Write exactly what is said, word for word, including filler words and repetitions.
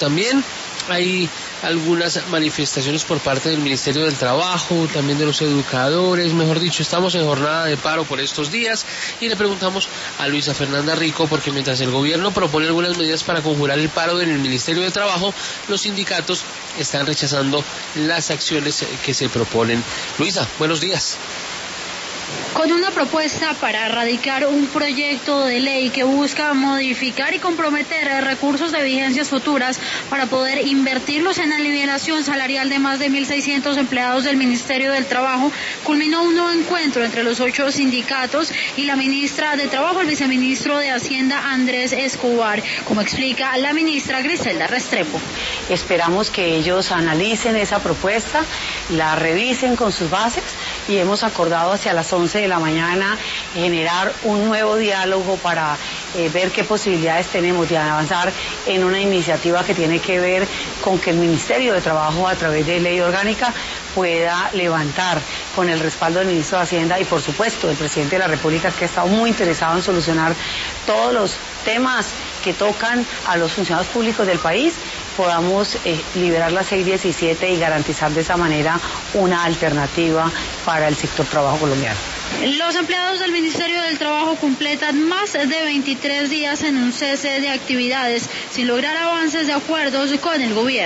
también hay algunas manifestaciones por parte del Ministerio del Trabajo, también de los educadores, mejor dicho, estamos en jornada de paro por estos días y le preguntamos a Luisa Fernanda Rico porque mientras el gobierno propone algunas medidas para conjurar el paro en el Ministerio de Trabajo, los sindicatos están rechazando las acciones que se proponen. Luisa, buenos días. Con una propuesta para erradicar un proyecto de ley que busca modificar y comprometer recursos de vigencias futuras para poder invertirlos en la liberación salarial de más de mil seiscientos empleados del Ministerio del Trabajo, culminó un nuevo encuentro entre los ocho sindicatos y la ministra de Trabajo, el viceministro de Hacienda Andrés Escobar, como explica la ministra Griselda Restrepo. Esperamos que ellos analicen esa propuesta, la revisen con sus bases y hemos acordado hacia las once de la mañana generar un nuevo diálogo para eh, ver qué posibilidades tenemos de avanzar en una iniciativa que tiene que ver con que el Ministerio de Trabajo, a través de ley orgánica, pueda levantar con el respaldo del ministro de Hacienda y, por supuesto, del presidente de la República, que ha estado muy interesado en solucionar todos los temas que tocan a los funcionarios públicos del país, podamos eh, liberar la seis diecisiete y garantizar de esa manera una alternativa para el sector trabajo colombiano. Los empleados del Ministerio del Trabajo completan más de veintitrés días en un cese de actividades sin lograr avances de acuerdos con el gobierno.